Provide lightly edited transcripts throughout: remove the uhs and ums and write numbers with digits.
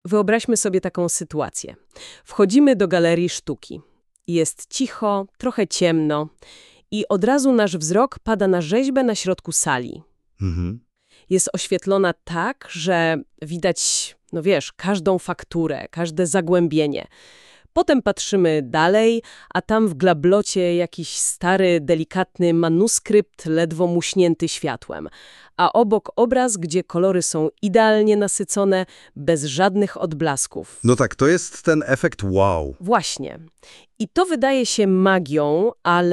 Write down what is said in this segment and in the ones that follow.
Wyobraźmy sobie taką sytuację. Wchodzimy do galerii sztuki. Jest cicho, trochę ciemno i od razu nasz wzrok pada na rzeźbę na środku sali. Jest oświetlona tak, że widać, no wiesz, każdą fakturę, każde zagłębienie. Potem patrzymy dalej, a tam w glablocie jakiś stary, delikatny manuskrypt, ledwo muśnięty światłem. A obok obraz, gdzie kolory są idealnie nasycone, bez żadnych odblasków. No tak, to jest ten efekt wow. Właśnie. I to wydaje się magią,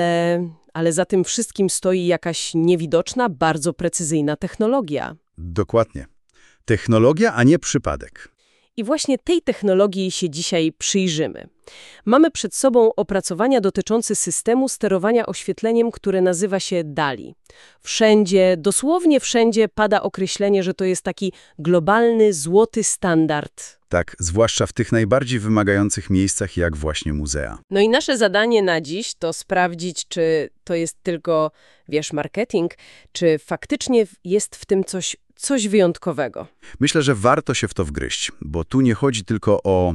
ale za tym wszystkim stoi jakaś niewidoczna, bardzo precyzyjna technologia. Dokładnie. Technologia, a nie przypadek. I właśnie tej technologii się dzisiaj przyjrzymy. Mamy przed sobą opracowania dotyczące systemu sterowania oświetleniem, które nazywa się DALI. Wszędzie, dosłownie wszędzie pada określenie, że to jest taki globalny, złoty standard. Tak, zwłaszcza w tych najbardziej wymagających miejscach, jak właśnie muzea. No i nasze zadanie na dziś to sprawdzić, czy to jest tylko, wiesz, marketing, czy faktycznie jest w tym coś wyjątkowego. Myślę, że warto się w to wgryźć, bo tu nie chodzi tylko o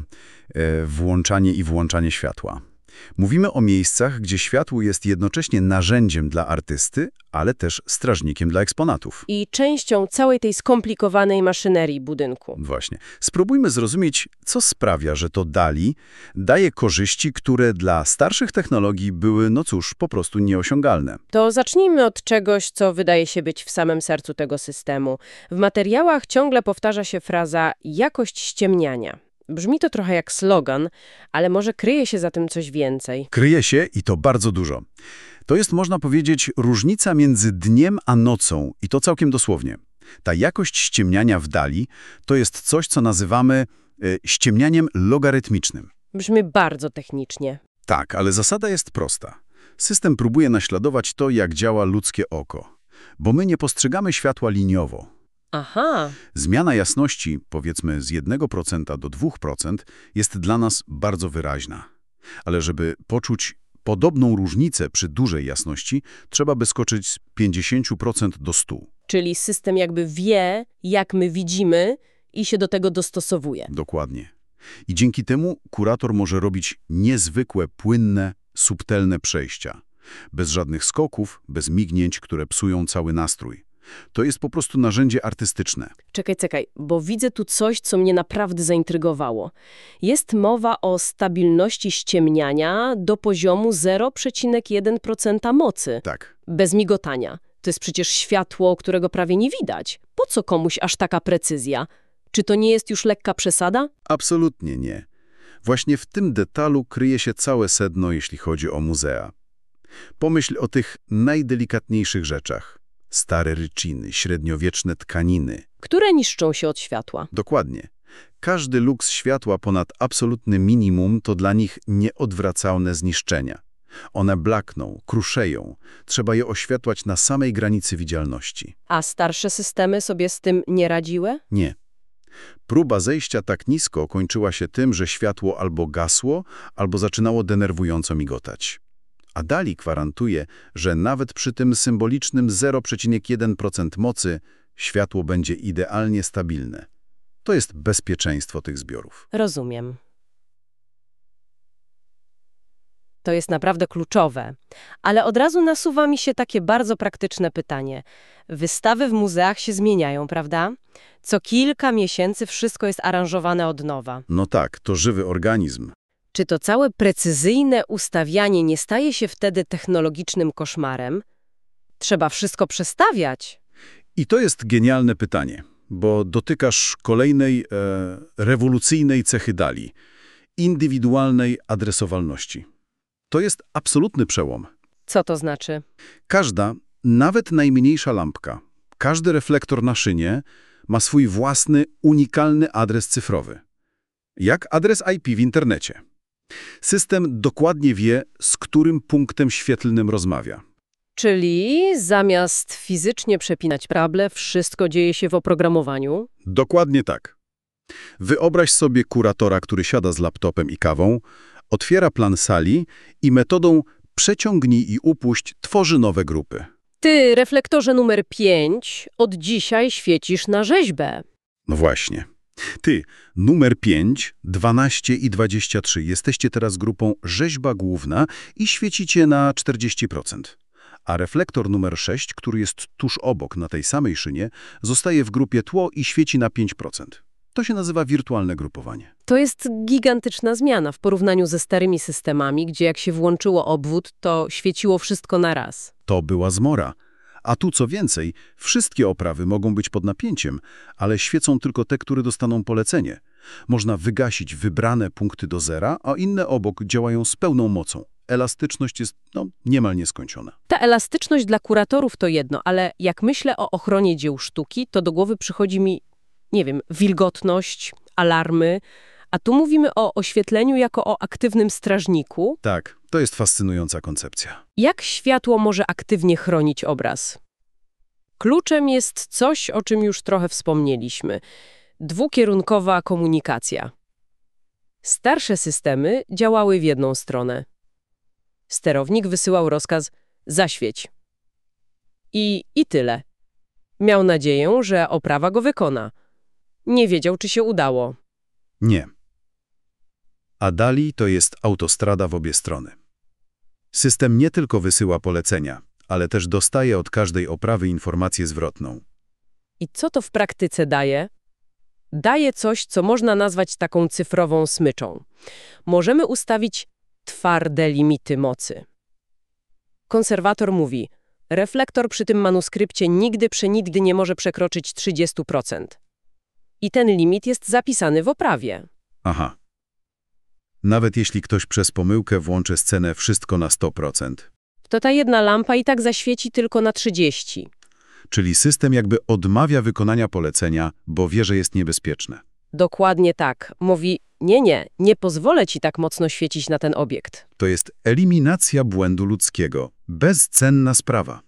włączanie i włączanie światła. Mówimy o miejscach, gdzie światło jest jednocześnie narzędziem dla artysty, ale też strażnikiem dla eksponatów. I częścią całej tej skomplikowanej maszynerii budynku. Właśnie. Spróbujmy zrozumieć, co sprawia, że to DALI daje korzyści, które dla starszych technologii były, no cóż, po prostu nieosiągalne. To zacznijmy od czegoś, co wydaje się być w samym sercu tego systemu. W materiałach ciągle powtarza się fraza jakość ściemniania. Brzmi to trochę jak slogan, ale może kryje się za tym coś więcej. Kryje się i to bardzo dużo. To jest, można powiedzieć, różnica między dniem a nocą i to całkiem dosłownie. Ta jakość ściemniania w DALI to jest coś, co nazywamy ściemnianiem logarytmicznym. Brzmi bardzo technicznie. Tak, ale zasada jest prosta. System próbuje naśladować to, jak działa ludzkie oko, bo my nie postrzegamy światła liniowo. Aha. Zmiana jasności, powiedzmy z 1% do 2%, jest dla nas bardzo wyraźna. Ale żeby poczuć podobną różnicę przy dużej jasności, trzeba by skoczyć z 50% do 100%. Czyli system jakby wie, jak my widzimy i się do tego dostosowuje. Dokładnie. I dzięki temu kurator może robić niezwykłe, płynne, subtelne przejścia. Bez żadnych skoków, bez mignięć, które psują cały nastrój. To jest po prostu narzędzie artystyczne. Czekaj, bo widzę tu coś, co mnie naprawdę zaintrygowało. Jest mowa o stabilności ściemniania do poziomu 0,1% mocy. Tak. Bez migotania. To jest przecież światło, którego prawie nie widać. Po co komuś aż taka precyzja? Czy to nie jest już lekka przesada? Absolutnie nie. Właśnie w tym detalu kryje się całe sedno, jeśli chodzi o muzea. Pomyśl o tych najdelikatniejszych rzeczach. Stare ryciny, średniowieczne tkaniny. Które niszczą się od światła. Dokładnie. Każdy luks światła ponad absolutny minimum to dla nich nieodwracalne zniszczenia. One blakną, kruszeją. Trzeba je oświatłać na samej granicy widzialności. A starsze systemy sobie z tym nie radziły? Nie. Próba zejścia tak nisko kończyła się tym, że światło albo gasło, albo zaczynało denerwująco migotać. A DALI gwarantuje, że nawet przy tym symbolicznym 0,1% mocy światło będzie idealnie stabilne. To jest bezpieczeństwo tych zbiorów. Rozumiem. To jest naprawdę kluczowe. Ale od razu nasuwa mi się takie bardzo praktyczne pytanie. Wystawy w muzeach się zmieniają, prawda? Co kilka miesięcy wszystko jest aranżowane od nowa. No tak, to żywy organizm. Czy to całe precyzyjne ustawianie nie staje się wtedy technologicznym koszmarem? Trzeba wszystko przestawiać. I to jest genialne pytanie, bo dotykasz kolejnej rewolucyjnej cechy DALI – indywidualnej adresowalności. To jest absolutny przełom. Co to znaczy? Każda, nawet najmniejsza lampka, każdy reflektor na szynie ma swój własny, unikalny adres cyfrowy. Jak adres IP w internecie. System dokładnie wie, z którym punktem świetlnym rozmawia. Czyli zamiast fizycznie przepinać kable, wszystko dzieje się w oprogramowaniu? Dokładnie tak. Wyobraź sobie kuratora, który siada z laptopem i kawą, otwiera plan sali i metodą przeciągnij i upuść tworzy nowe grupy. Ty, reflektorze numer 5, od dzisiaj świecisz na rzeźbę. No właśnie. Numer 5, 12 i 23. Jesteście teraz grupą rzeźba główna i świecicie na 40%. A reflektor numer 6, który jest tuż obok na tej samej szynie, zostaje w grupie tło i świeci na 5%. To się nazywa wirtualne grupowanie. To jest gigantyczna zmiana w porównaniu ze starymi systemami, gdzie jak się włączyło obwód, to świeciło wszystko na raz. To była zmora. A tu co więcej, wszystkie oprawy mogą być pod napięciem, ale świecą tylko te, które dostaną polecenie. Można wygasić wybrane punkty do zera, a inne obok działają z pełną mocą. Elastyczność jest, niemal nieskończona. Ta elastyczność dla kuratorów to jedno, ale jak myślę o ochronie dzieł sztuki, to do głowy przychodzi mi, wilgotność, alarmy, a tu mówimy o oświetleniu jako o aktywnym strażniku. Tak, to jest fascynująca koncepcja. Jak światło może aktywnie chronić obraz? Kluczem jest coś, o czym już trochę wspomnieliśmy. Dwukierunkowa komunikacja. Starsze systemy działały w jedną stronę. Sterownik wysyłał rozkaz zaświeć. I tyle. Miał nadzieję, że oprawa go wykona. Nie wiedział, czy się udało. Nie. A DALI to jest autostrada w obie strony. System nie tylko wysyła polecenia, ale też dostaje od każdej oprawy informację zwrotną. I co to w praktyce daje? Daje coś, co można nazwać taką cyfrową smyczą. Możemy ustawić twarde limity mocy. Konserwator mówi, reflektor przy tym manuskrypcie nigdy nie może przekroczyć 30%. I ten limit jest zapisany w oprawie. Aha. Nawet jeśli ktoś przez pomyłkę włączy scenę wszystko na 100%. To ta jedna lampa i tak zaświeci tylko na 30%. Czyli system jakby odmawia wykonania polecenia, bo wie, że jest niebezpieczne. Dokładnie tak. Mówi, nie pozwolę ci tak mocno świecić na ten obiekt. To jest eliminacja błędu ludzkiego. Bezcenna sprawa.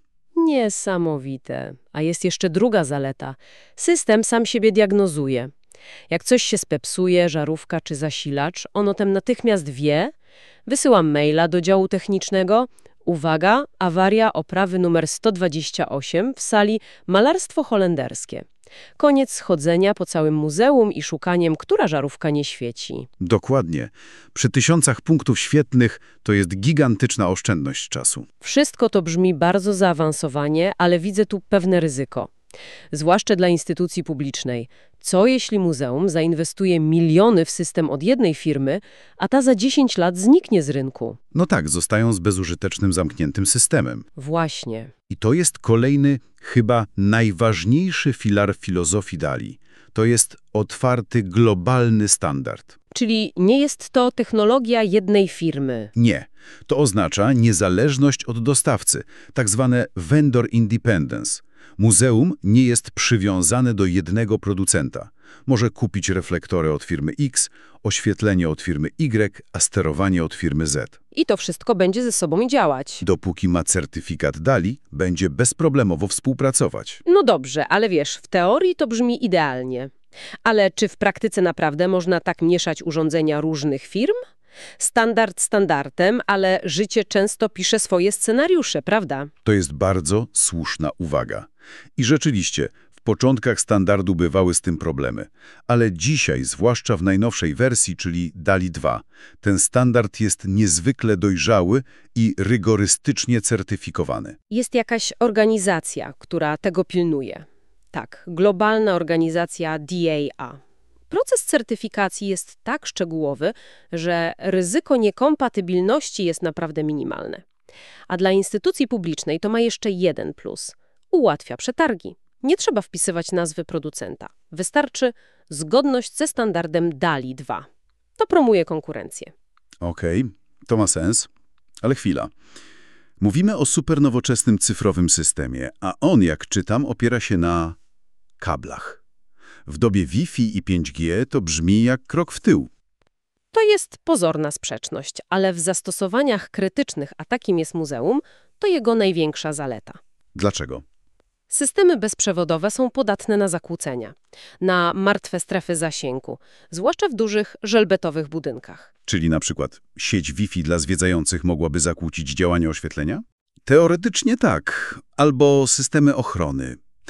Niesamowite. A jest jeszcze druga zaleta. System sam siebie diagnozuje. Jak coś się spepsuje, żarówka czy zasilacz, on o tym natychmiast wie, wysyłam maila do działu technicznego. Uwaga, awaria oprawy numer 128 w sali Malarstwo Holenderskie. Koniec chodzenia po całym muzeum i szukaniem, która żarówka nie świeci. Dokładnie. Przy tysiącach punktów świetnych to jest gigantyczna oszczędność czasu. Wszystko to brzmi bardzo zaawansowanie, ale widzę tu pewne ryzyko. Zwłaszcza dla instytucji publicznej. Co jeśli muzeum zainwestuje miliony w system od jednej firmy, a ta za 10 lat zniknie z rynku? No tak, zostają z bezużytecznym, zamkniętym systemem. Właśnie. I to jest kolejny, chyba najważniejszy filar filozofii DALI. To jest otwarty, globalny standard. Czyli nie jest to technologia jednej firmy. Nie. To oznacza niezależność od dostawcy, tak zwane vendor independence. Muzeum nie jest przywiązane do jednego producenta. Może kupić reflektory od firmy X, oświetlenie od firmy Y, a sterowanie od firmy Z. I to wszystko będzie ze sobą działać. Dopóki ma certyfikat DALI, będzie bezproblemowo współpracować. No dobrze, ale wiesz, w teorii to brzmi idealnie. Ale czy w praktyce naprawdę można tak mieszać urządzenia różnych firm? Standard standardem, ale życie często pisze swoje scenariusze, prawda? To jest bardzo słuszna uwaga. I rzeczywiście, w początkach standardu bywały z tym problemy. Ale dzisiaj, zwłaszcza w najnowszej wersji, czyli DALI 2, ten standard jest niezwykle dojrzały i rygorystycznie certyfikowany. Jest jakaś organizacja, która tego pilnuje. Tak, globalna organizacja DAA. Proces certyfikacji jest tak szczegółowy, że ryzyko niekompatybilności jest naprawdę minimalne. A dla instytucji publicznej to ma jeszcze jeden plus. Ułatwia przetargi. Nie trzeba wpisywać nazwy producenta. Wystarczy zgodność ze standardem DALI 2. To promuje konkurencję. Okej, to ma sens, ale chwila. Mówimy o supernowoczesnym cyfrowym systemie, a on, jak czytam, opiera się na kablach. W dobie Wi-Fi i 5G to brzmi jak krok w tył. To jest pozorna sprzeczność, ale w zastosowaniach krytycznych, a takim jest muzeum, to jego największa zaleta. Dlaczego? Systemy bezprzewodowe są podatne na zakłócenia, na martwe strefy zasięgu, zwłaszcza w dużych, żelbetowych budynkach. Czyli na przykład sieć Wi-Fi dla zwiedzających mogłaby zakłócić działanie oświetlenia? Teoretycznie tak, albo systemy ochrony.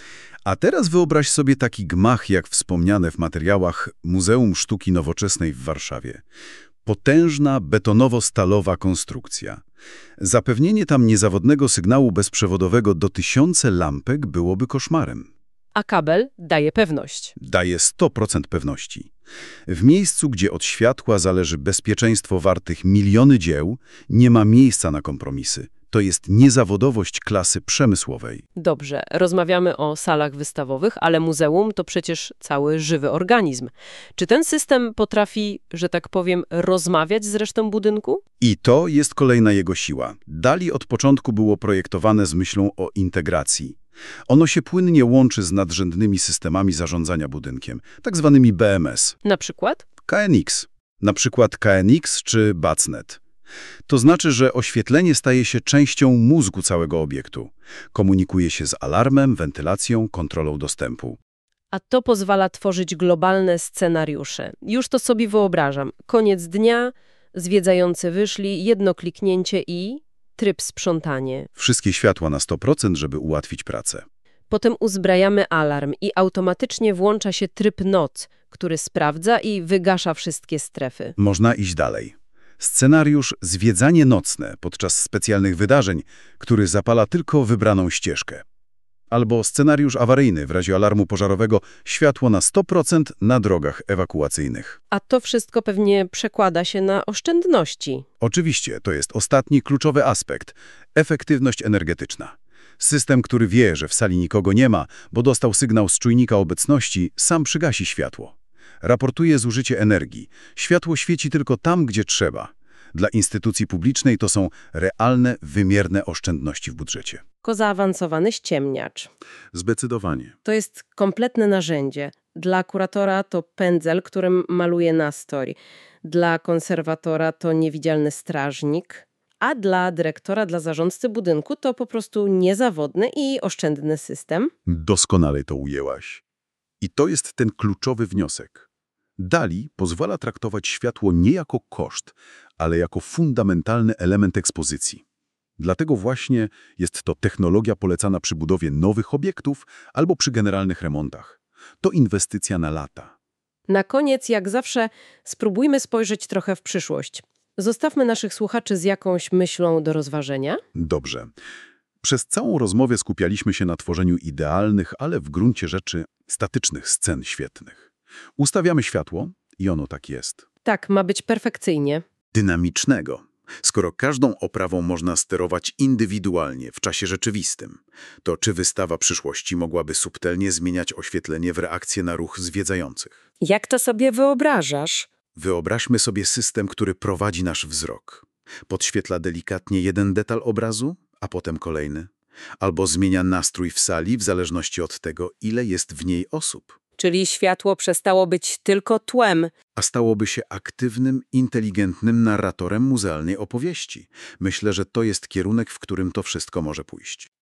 A teraz wyobraź sobie taki gmach, jak wspomniane w materiałach Muzeum Sztuki Nowoczesnej w Warszawie. Potężna, betonowo-stalowa konstrukcja. Zapewnienie tam niezawodnego sygnału bezprzewodowego do 1000 lampek byłoby koszmarem. A kabel daje pewność. Daje 100% pewności. W miejscu, gdzie od światła zależy bezpieczeństwo wartych miliony dzieł, nie ma miejsca na kompromisy. To jest niezawodowość klasy przemysłowej. Dobrze, rozmawiamy o salach wystawowych, ale muzeum to przecież cały żywy organizm. Czy ten system potrafi, że tak powiem, rozmawiać z resztą budynku? I to jest kolejna jego siła. Dali od początku było projektowane z myślą o integracji. Ono się płynnie łączy z nadrzędnymi systemami zarządzania budynkiem, tak zwanymi BMS. Na przykład? KNX. Na przykład KNX czy BACnet. To znaczy, że oświetlenie staje się częścią mózgu całego obiektu. Komunikuje się z alarmem, wentylacją, kontrolą dostępu. A to pozwala tworzyć globalne scenariusze. Już to sobie wyobrażam. Koniec dnia, zwiedzający wyszli, jedno kliknięcie i tryb sprzątanie. Wszystkie światła na 100%, żeby ułatwić pracę. Potem uzbrajamy alarm i automatycznie włącza się tryb noc, który sprawdza i wygasza wszystkie strefy. Można iść dalej. Scenariusz zwiedzanie nocne podczas specjalnych wydarzeń, który zapala tylko wybraną ścieżkę. Albo scenariusz awaryjny w razie alarmu pożarowego, światło na 100% na drogach ewakuacyjnych. A to wszystko pewnie przekłada się na oszczędności. Oczywiście, to jest ostatni kluczowy aspekt – efektywność energetyczna. System, który wie, że w sali nikogo nie ma, bo dostał sygnał z czujnika obecności, sam przygasi światło. Raportuje zużycie energii. Światło świeci tylko tam, gdzie trzeba. Dla instytucji publicznej to są realne, wymierne oszczędności w budżecie. Zaawansowany ściemniacz. Zdecydowanie. To jest kompletne narzędzie. Dla kuratora to pędzel, którym maluje nastrój. Dla konserwatora to niewidzialny strażnik. A dla dyrektora, dla zarządcy budynku to po prostu niezawodny i oszczędny system. Doskonale to ujęłaś. I to jest ten kluczowy wniosek. DALL-E pozwala traktować światło nie jako koszt, ale jako fundamentalny element ekspozycji. Dlatego właśnie jest to technologia polecana przy budowie nowych obiektów albo przy generalnych remontach. To inwestycja na lata. Na koniec, jak zawsze, spróbujmy spojrzeć trochę w przyszłość. Zostawmy naszych słuchaczy z jakąś myślą do rozważenia. Dobrze. Przez całą rozmowę skupialiśmy się na tworzeniu idealnych, ale w gruncie rzeczy statycznych scen świetnych. Ustawiamy światło i ono tak jest. Tak, ma być perfekcyjnie. Dynamicznego. Skoro każdą oprawą można sterować indywidualnie w czasie rzeczywistym, to czy wystawa przyszłości mogłaby subtelnie zmieniać oświetlenie w reakcję na ruch zwiedzających? Jak to sobie wyobrażasz? Wyobraźmy sobie system, który prowadzi nasz wzrok. Podświetla delikatnie jeden detal obrazu, a potem kolejny. Albo zmienia nastrój w sali w zależności od tego, ile jest w niej osób. Czyli światło przestało być tylko tłem. A stałoby się aktywnym, inteligentnym narratorem muzealnej opowieści. Myślę, że to jest kierunek, w którym to wszystko może pójść.